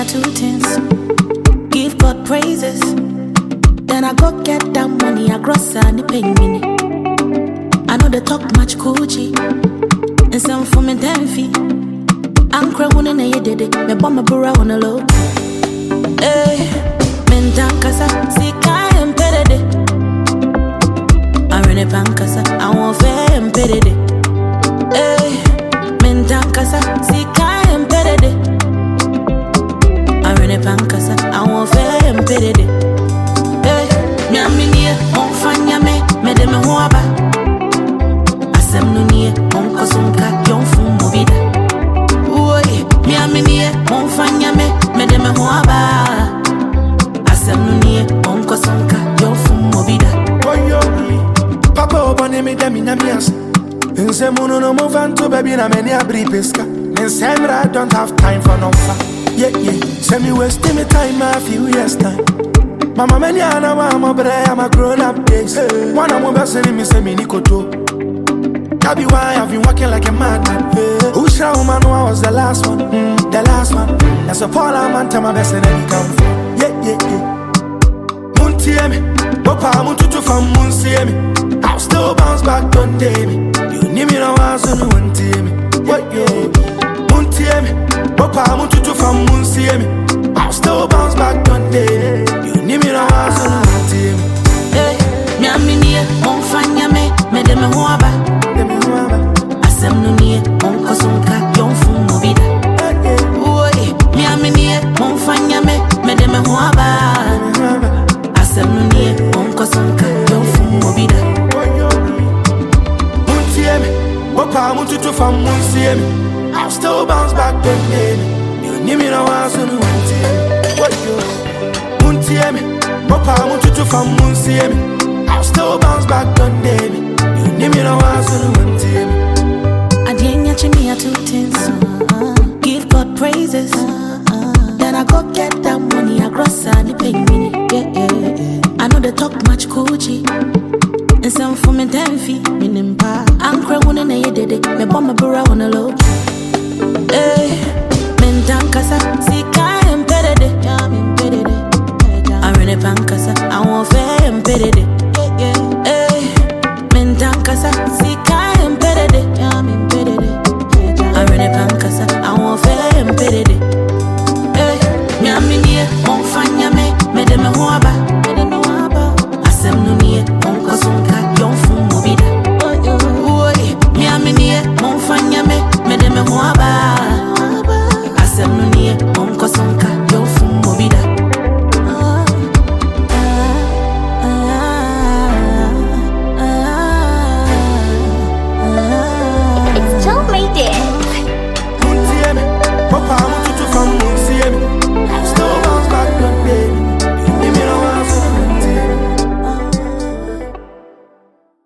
two things. Give God praises. Then I go get that money, I gross and pay me. I know they talk much Gucci. And some for me 10 feet. I'm crying and I did it. Me bomb my burra on the low. Hey, mentan kasa, si kaya mpedede. I run a pankasa, I won't fair mpedede. Hey, mentan kasa, si kaya mpedede. I run a pankasa, I won't fair mpedede. Hey, nyaminie, mon fanya me de me huaba. Asem nunie, mon kosumka, yon fun mobida. Uoye, nyaminie, mon fanya me de me huaba. Asem nunie, mon kosumka, yon fun mobida. Papa obane me demi na mias. Nse muno no move on to baby na many a brief pesca. Nsemra don't have time for no fa. Yeah. Send me wasting me time a few years time. Mama many ana wa mo bre I'm a grown up days. One of my best me say me nikoto. That be why I've been working like a madman. Usha woman I was the last one. The last one. That's a Paula man to my best and any come for. Yeah. Muntiemi. Papa muntutu from Munsiemi. I'll still bounce back, don't dare me. You need me now, I so no one tear me. What yo? Muntiemi. Papa muntutu from Munsiemi. I'll still bounce back, don't dare me. You need me now, I so no one tear me. Hey, nyaminie, mon fanya me de me huaba. Asem nunie, mon kosumka, yon fun mobida. Uoye, nyaminie, mon fanya me de me huaba. Asem nunie, mon kosumka, yon fun mobida. Muntiemi, Papa muntutu from Munsiemi. I'll still bounce back, don't dare me. You need me now, I so no one tear me. What yo? Muntiemi, Papa muntutu from Munsiemi. I'll still bounce back, don't dare me. You need me now, I so no one tear me. I didn't get me two things. Give God praises. Then I go get that money, I gross and pay me. Yeah. I know they talk much Gucci. And some for me 10 feet, meaning pa. I'm crying and I did it. Me bomb my burra on the low. Hey, mentan kasa, si kaya mpedede. I run a pankasa, I won't fair mpedede.